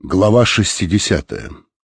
Глава 60.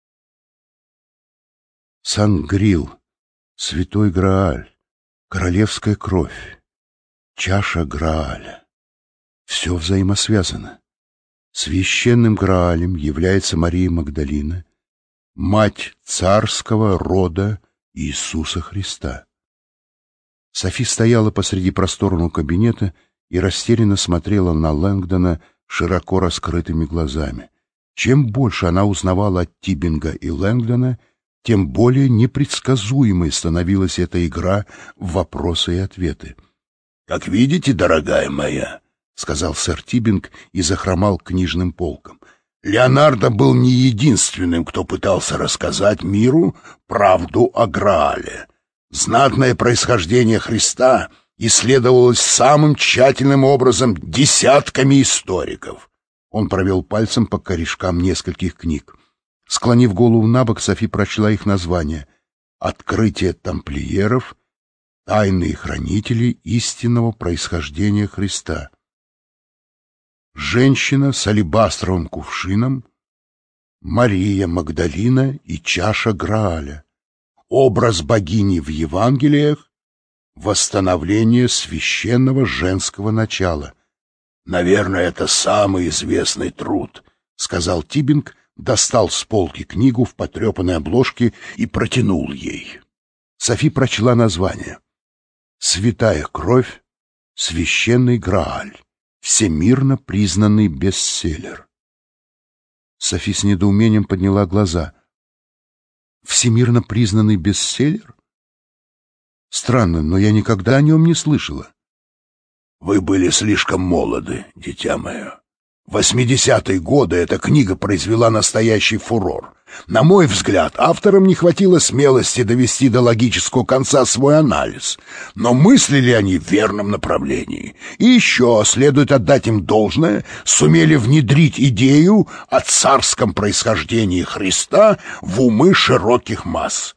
Сангрил, святой Грааль, королевская кровь, чаша Грааля. Все взаимосвязано. Священным Граалем является Мария Магдалина, мать царского рода Иисуса Христа. Софи стояла посреди просторного кабинета и растерянно смотрела на Лэнгдона широко раскрытыми глазами. Чем больше она узнавала от Тиббинга и Лэнгдона, тем более непредсказуемой становилась эта игра в вопросы и ответы. «Как видите, дорогая моя», — сказал сэр Тиббинг и захромал к книжным полкам, «Леонардо был не единственным, кто пытался рассказать миру правду о Граале. Знатное происхождение Христа исследовалось самым тщательным образом десятками историков». Он провел пальцем по корешкам нескольких книг. Склонив голову набок, Софи прочла их названия: «Открытие тамплиеров», «Тайные хранители истинного происхождения Христа», «Женщина с алебастровым кувшином», «Мария Магдалина и чаша Грааля», «Образ богини в Евангелиях», «Восстановление священного женского начала». «Наверное, это самый известный труд», — сказал Тиббинг, достал с полки книгу в потрепанной обложке и протянул ей. Софи прочла название: «Святая кровь, священный Грааль, всемирно признанный бестселлер». Софи с недоумением подняла глаза. «Всемирно признанный бестселлер? Странно, но я никогда о нем не слышала». «Вы были слишком молоды, дитя мое. В 80-е годы эта книга произвела настоящий фурор. На мой взгляд, авторам не хватило смелости довести до логического конца свой анализ, но мыслили они в верном направлении. И еще, следует отдать им должное, сумели внедрить идею о царском происхождении Христа в умы широких масс».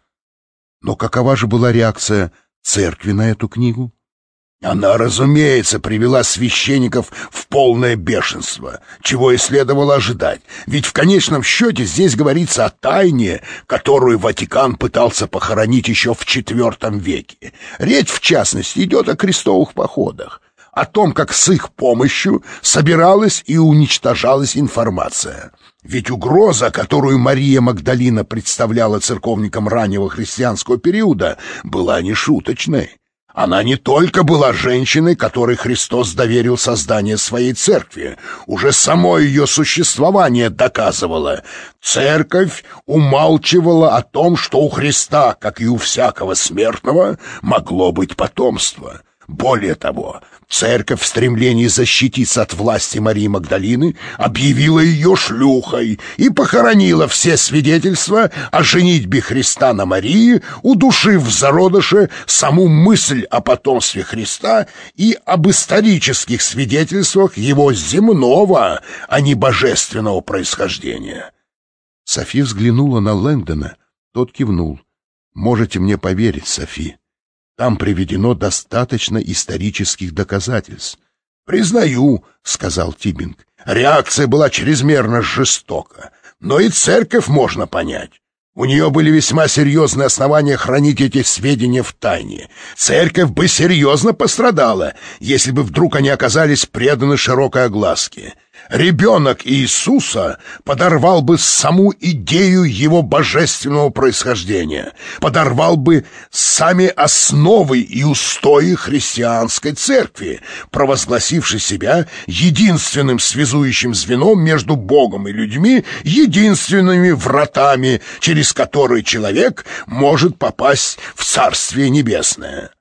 Но какова же была реакция церкви на эту книгу? Она, разумеется, привела священников в полное бешенство, чего и следовало ожидать, ведь в конечном счете здесь говорится о тайне, которую Ватикан пытался похоронить еще в IV веке. Речь, в частности, идет о крестовых походах, о том, как с их помощью собиралась и уничтожалась информация. Ведь угроза, которую Мария Магдалина представляла церковникам раннего христианского периода, была нешуточной. Она не только была женщиной, которой Христос доверил создание своей церкви. Уже само ее существование доказывало. Церковь умалчивала о том, что у Христа, как и у всякого смертного, могло быть потомство. Более того, церковь в стремлении защититься от власти Марии Магдалины объявила ее шлюхой и похоронила все свидетельства о женитьбе Христа на Марии, удушив в зародыше саму мысль о потомстве Христа и об исторических свидетельствах его земного, а не божественного происхождения. Софи взглянула на Лэнгдона, тот кивнул. «Можете мне поверить, Софи. Там приведено достаточно исторических доказательств». «Признаю», — сказал Тиббинг, — «реакция была чрезмерно жестока, но и церковь можно понять. У нее были весьма серьезные основания хранить эти сведения в тайне. Церковь бы серьезно пострадала, если бы вдруг они оказались преданы широкой огласке. Ребенок Иисуса подорвал бы саму идею его божественного происхождения, подорвал бы сами основы и устои христианской церкви, провозгласившей себя единственным связующим звеном между Богом и людьми, единственными вратами, через которые человек может попасть в Царствие Небесное».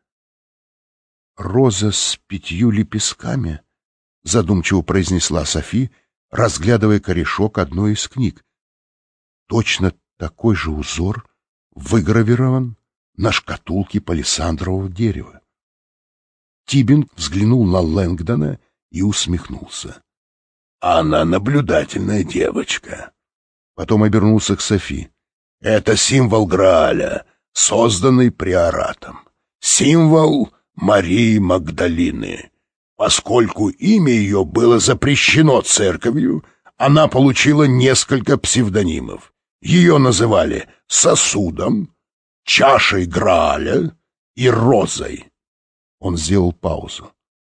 «Роза с 5 лепестками», — задумчиво произнесла Софи, разглядывая корешок одной из книг. «Точно такой же узор выгравирован на шкатулке палисандрового дерева». Тиббинг взглянул на Лэнгдона и усмехнулся. «Она наблюдательная девочка». Потом обернулся к Софи. «Это символ Грааля, созданный приоратом. Символ Марии Магдалины. Поскольку имя ее было запрещено церковью, она получила несколько псевдонимов. Ее называли сосудом, чашей Грааля и розой. Он сделал паузу.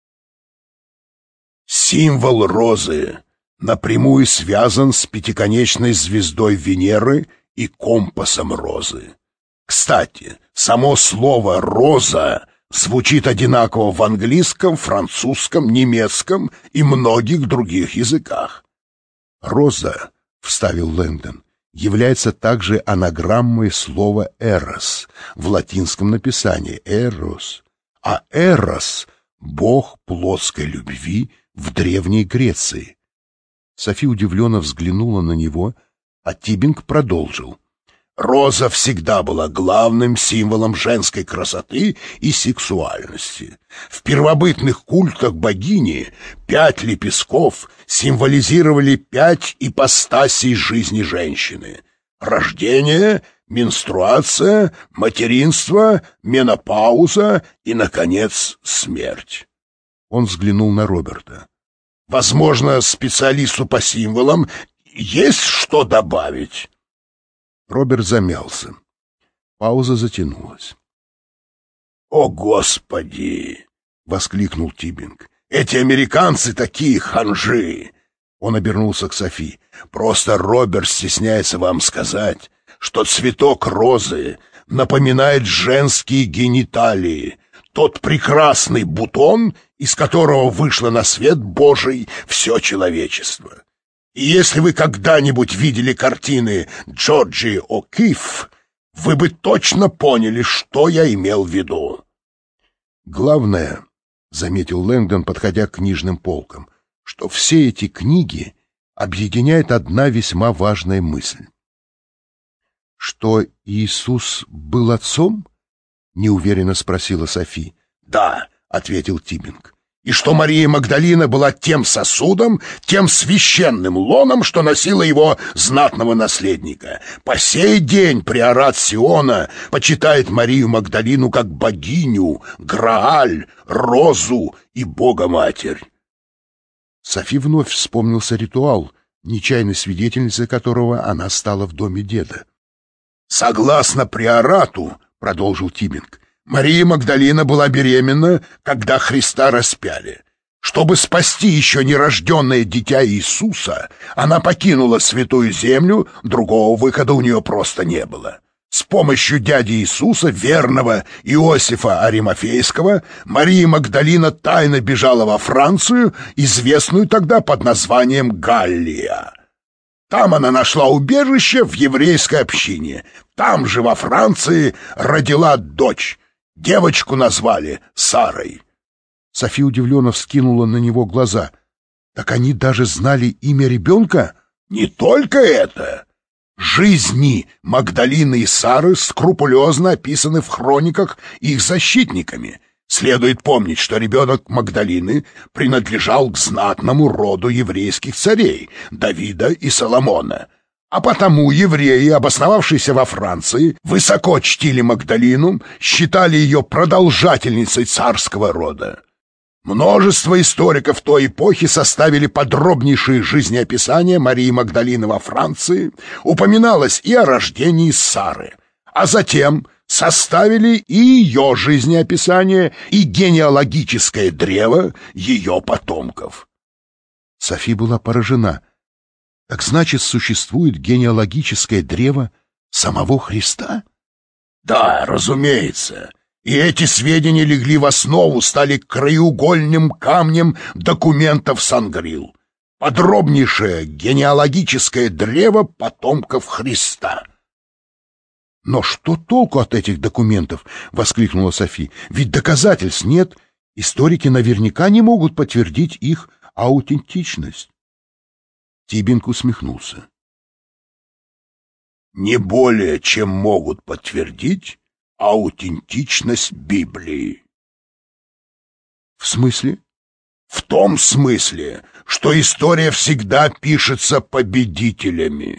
Символ розы напрямую связан с пятиконечной звездой Венеры и компасом розы. Кстати, само слово «роза» звучит одинаково в английском, французском, немецком и многих других языках. «Роза», — вставил Лэнгдон, — является также анаграммой слова «эрос» в латинском написании «эрос», а «эрос» — бог плотской любви в Древней Греции. Софи удивленно взглянула на него, а Тибинг продолжил. Роза всегда была главным символом женской красоты и сексуальности. В первобытных культах богини 5 лепестков символизировали 5 ипостасей жизни женщины: рождение, менструация, материнство, менопауза и, наконец, смерть. Он взглянул на Роберта. «Возможно, специалисту по символам есть что добавить?» Роберт замялся. Пауза затянулась. «О, Господи!» — воскликнул Тибинг. «Эти американцы такие ханжи!» Он обернулся к Софи. «Просто Роберт стесняется вам сказать, что цветок розы напоминает женские гениталии, тот прекрасный бутон, из которого вышло на свет Божий все человечество. И если вы когда-нибудь видели картины Джорджи О'Кифф, вы бы точно поняли, что я имел в виду». «Главное, — заметил Лэнгдон, подходя к книжным полкам, — что все эти книги объединяет одна весьма важная мысль». «Что Иисус был отцом?» — неуверенно спросила Софи. «Да, — ответил Тибинг. И что Мария Магдалина была тем сосудом, тем священным лоном, что носила его знатного наследника. По сей день приорат Сиона почитает Марию Магдалину как богиню, Грааль, розу и Бога-Матерь». Софи вновь вспомнился ритуал, нечаянной свидетельницей которого она стала в доме деда. «Согласно приорату, — продолжил Тибинг, — Мария Магдалина была беременна, когда Христа распяли. Чтобы спасти еще нерожденное дитя Иисуса, она покинула Святую Землю, другого выхода у нее просто не было. С помощью дяди Иисуса, верного Иосифа Аримафейского, Мария Магдалина тайно бежала во Францию, известную тогда под названием Галлия. Там она нашла убежище в еврейской общине. Там же, во Франции, родила дочь. Девочку назвали Сарой. Софи удивленно вскинула на него глаза. «Так они даже знали имя ребенка?» «Не только это. Жизни Магдалины и Сары скрупулезно описаны в хрониках их защитниками. Следует помнить, что ребенок Магдалины принадлежал к знатному роду еврейских царей Давида и Соломона. А потому евреи, обосновавшиеся во Франции, высоко чтили Магдалину, считали ее продолжательницей царского рода. Множество историков той эпохи составили подробнейшие жизнеописания Марии Магдалины во Франции, упоминалось и о рождении Сары, а затем составили и ее жизнеописание, и генеалогическое древо ее потомков. Софи была поражена. Так значит, существует генеалогическое древо самого Христа? Да, разумеется. И эти сведения легли в основу, стали краеугольным камнем документов Сангрил. Подробнейшее генеалогическое древо потомков Христа. «Но что толку от этих документов?» — воскликнула Софи. «Ведь доказательств нет. Историки наверняка не могут подтвердить их аутентичность». Тибинг усмехнулся. «Не более, чем могут подтвердить аутентичность Библии». «В смысле?» «В том смысле, что история всегда пишется победителями.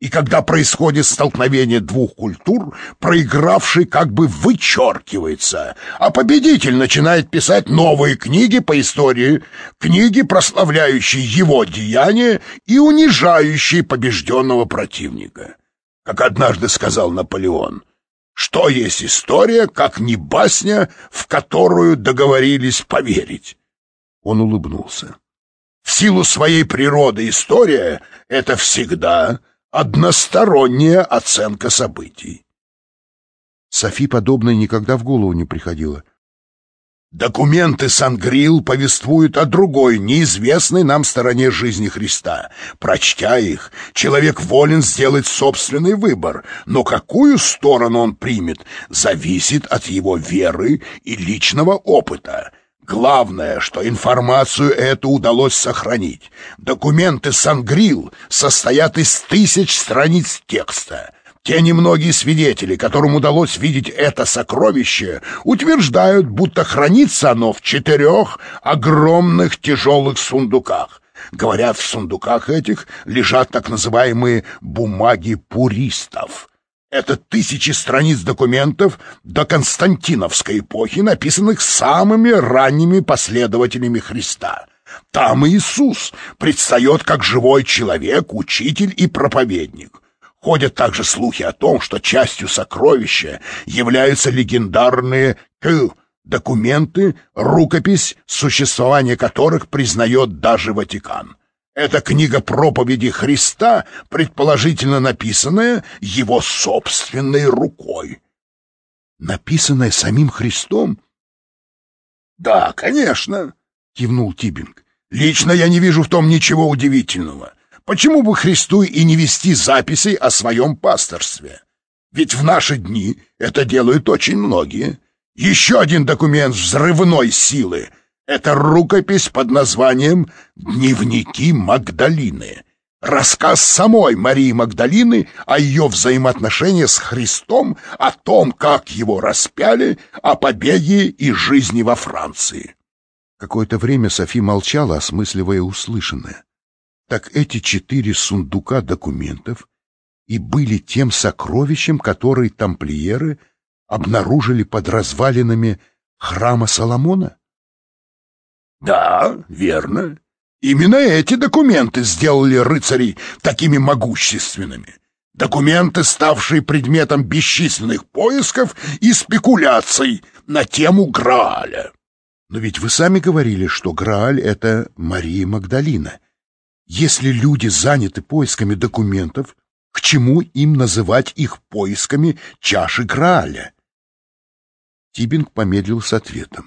И когда происходит столкновение двух культур, проигравший как бы вычеркивается, а победитель начинает писать новые книги по истории, книги, прославляющие его деяния и унижающие побежденного противника. Как однажды сказал Наполеон, что есть история, как не басня, в которую договорились поверить. Он улыбнулся. В силу своей природы история — это всегда односторонняя оценка событий. Софи подобное никогда в голову не приходило. Документы Сангрил повествуют о другой, неизвестной нам стороне жизни Христа. Прочтя их, человек волен сделать собственный выбор, но какую сторону он примет, зависит от его веры и личного опыта. Главное, что информацию эту удалось сохранить. Документы Сангрил состоят из 1000 страниц текста. Те немногие свидетели, которым удалось видеть это сокровище, утверждают, будто хранится оно в 4 огромных тяжелых сундуках. Говорят, в сундуках этих лежат так называемые бумаги пуристов. Это 1000 страниц документов до Константиновской эпохи, написанных самыми ранними последователями Христа. Там Иисус предстает как живой человек, учитель и проповедник. Ходят также слухи о том, что частью сокровища являются легендарные документы, рукопись, существование которых признает даже Ватикан. Это книга проповеди Христа, предположительно написанная его собственной рукой. Написанная самим Христом? Да, конечно, кивнул Тибинг. Лично я не вижу в том ничего удивительного. Почему бы Христу и не вести записей о своем пасторстве? Ведь в наши дни это делают очень многие. Еще один документ взрывной силы — это рукопись под названием «Дневники Магдалины». Рассказ самой Марии Магдалины о ее взаимоотношениях с Христом, о том, как его распяли, о побеге и жизни во Франции. Какое-то время Софи молчала, осмысливая услышанное. Так эти 4 сундука документов и были тем сокровищем, которое тамплиеры обнаружили под развалинами храма Соломона? Да, верно. Именно эти документы сделали рыцарей такими могущественными. Документы, ставшие предметом бесчисленных поисков и спекуляций на тему Грааля. Но ведь вы сами говорили, что Грааль — это Мария Магдалина. Если люди заняты поисками документов, к чему им называть их поисками чаши Грааля? Тибинг помедлил с ответом.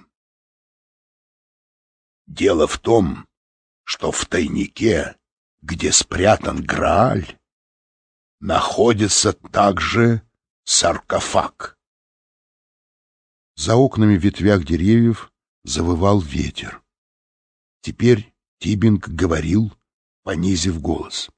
Дело в том, что в тайнике, где спрятан Грааль, находится также саркофаг. За окнами в ветвях деревьев завывал ветер. Теперь Тибинг говорил, понизив голос.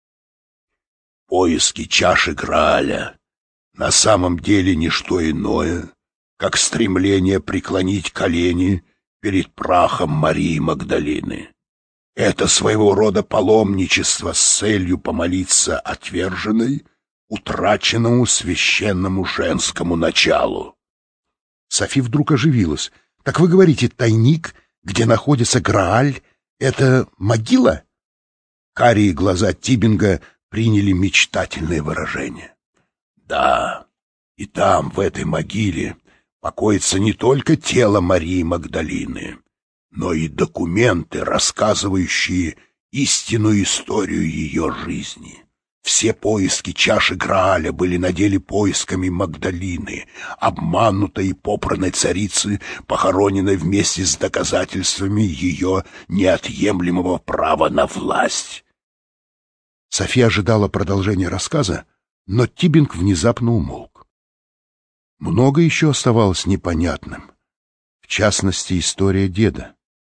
Поиски чаши Грааля на самом деле не что иное, как стремление преклонить колени перед прахом Марии Магдалины. Это своего рода паломничество с целью помолиться отверженной, утраченному священному женскому началу. Софи вдруг оживилась. Так вы говорите, тайник, где находится Грааль, это могила? Карие глаза Тибинга приняли мечтательное выражение. Да, и там, в этой могиле, покоится не только тело Марии Магдалины, но и документы, рассказывающие истинную историю ее жизни. Все поиски чаши Грааля были на деле поисками Магдалины, обманутой и попранной царицы, похороненной вместе с доказательствами ее неотъемлемого права на власть. София ожидала продолжения рассказа, но Тибинг внезапно умолк. Много еще оставалось непонятным, в частности, история деда.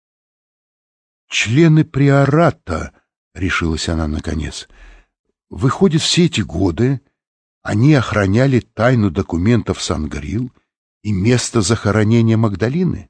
«Члены приората», — решилась она наконец, — «выходит, все эти годы они охраняли тайну документов Сангрил и место захоронения Магдалины?»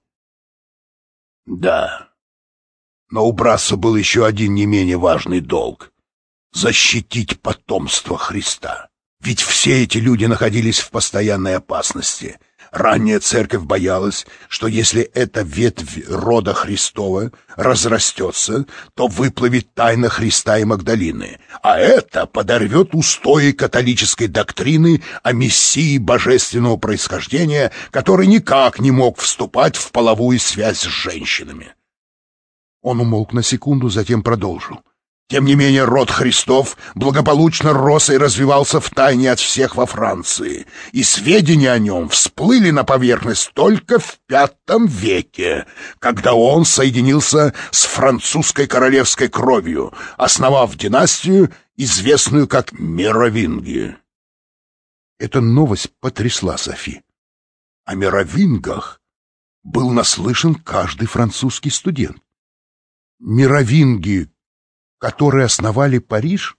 «Да, но у Брассо был еще один не менее важный долг. защитить потомство Христа. Ведь все эти люди находились в постоянной опасности. Ранняя церковь боялась, что если эта ветвь рода Христова разрастется, то выплывет тайна Христа и Магдалины, а это подорвет устои католической доктрины о мессии божественного происхождения, который никак не мог вступать в половую связь с женщинами. Он умолк на секунду, затем продолжил. Тем не менее, род Христов благополучно рос и развивался втайне от всех во Франции, и сведения о нем всплыли на поверхность только в V веке, когда он соединился с французской королевской кровью, основав династию, известную как Меровинги. Эта новость потрясла Софи. О Меровингах был наслышан каждый французский студент. Меровинги, которые основали Париж?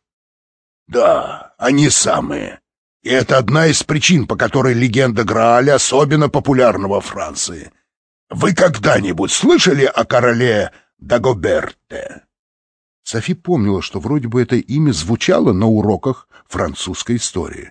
Да, они самые. И это одна из причин, по которой легенда Грааля особенно популярна во Франции. Вы когда-нибудь слышали о короле Дагоберте? Софи помнила, что вроде бы это имя звучало на уроках французской истории.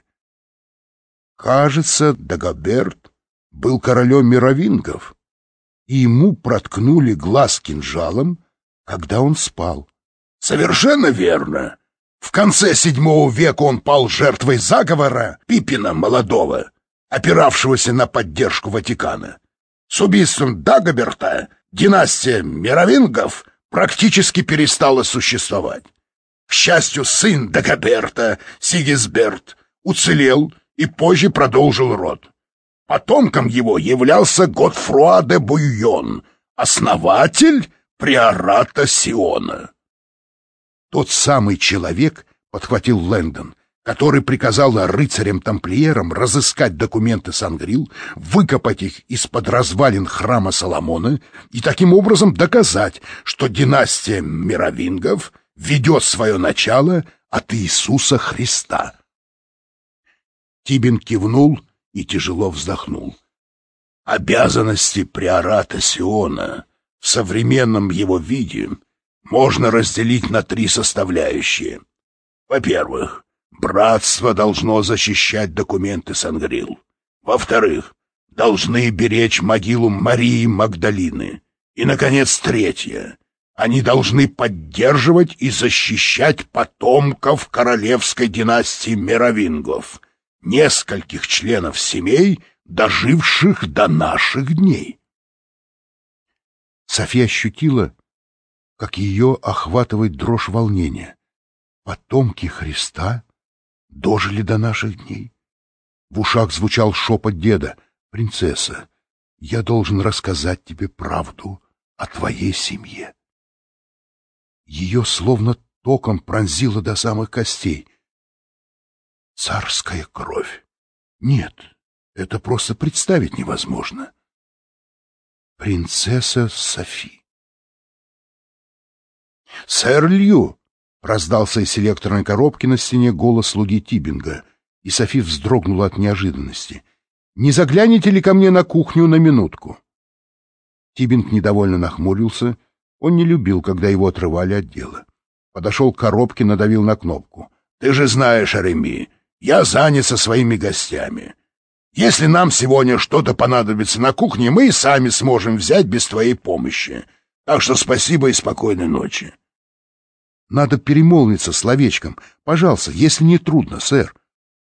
Кажется, Дагоберт был королем мировингов, и ему проткнули глаз кинжалом, когда он спал. Совершенно верно. В конце VII века он пал жертвой заговора Пипина Молодого, опиравшегося на поддержку Ватикана. С убийством Дагоберта династия Меровингов практически перестала существовать. К счастью, сын Дагоберта, Сигизберт, уцелел и позже продолжил род. Потомком его являлся Готфруа де Буйон, основатель приората Сиона. Тот самый человек, — подхватил Лэндон, — который приказал рыцарям-тамплиерам разыскать документы Сангрил, выкопать их из-под развалин храма Соломона и таким образом доказать, что династия Меровингов ведет свое начало от Иисуса Христа. Тибин кивнул и тяжело вздохнул. Обязанности приората Сиона в современном его виде можно разделить на 3 составляющие. Во-первых, братство должно защищать документы Сангрил. Во-вторых, должны беречь могилу Марии Магдалины. И, наконец, третье. Они должны поддерживать и защищать потомков королевской династии Меровингов, нескольких членов семей, доживших до наших дней. София ощутила, как ее охватывает дрожь волнения. Потомки Христа дожили до наших дней. В ушах звучал шепот деда. «Принцесса, я должен рассказать тебе правду о твоей семье». Ее словно током пронзило до самых костей. Царская кровь. Нет, это просто представить невозможно. Принцесса Софи. «Сэр Лью!» — раздался из селекторной коробки на стене голос слуги Тибинга, и Софи вздрогнула от неожиданности. «Не заглянете ли ко мне на кухню на минутку?» Тибинг недовольно нахмурился. Он не любил, когда его отрывали от дела. Подошел к коробке, надавил на кнопку. «Ты же знаешь, Реми, я занят со своими гостями. Если нам сегодня что-то понадобится на кухне, мы и сами сможем взять без твоей помощи. Так что спасибо и спокойной ночи». «Надо перемолвиться словечком. Пожалуйста, если не трудно, сэр».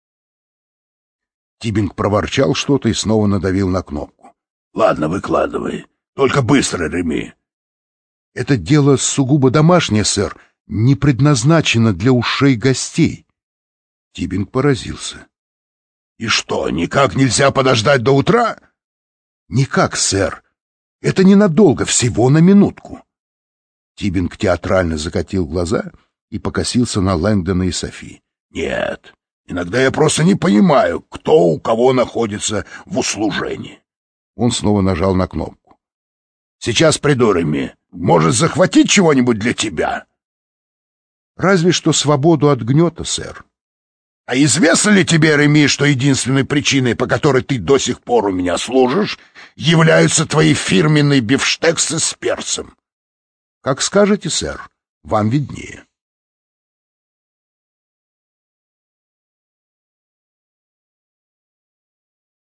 Тибинг проворчал что-то и снова надавил на кнопку. «Ладно, выкладывай. Только быстро, Реми». «Это дело сугубо домашнее, сэр, не предназначено для ушей гостей». Тибинг поразился. «И что, никак нельзя подождать до утра?» «Никак, сэр. Это ненадолго, всего на минутку». Тибинг театрально закатил глаза и покосился на Лэндона и Софи. «Нет, иногда я просто не понимаю, кто у кого находится в услужении». Он снова нажал на кнопку. «Сейчас приду, Реми. Может, захватить чего-нибудь для тебя?» «Разве что свободу от гнета, сэр». «А известно ли тебе, Реми, что единственной причиной, по которой ты до сих пор у меня служишь, являются твои фирменные бифштексы с перцем?» «Как скажете, сэр, вам виднее».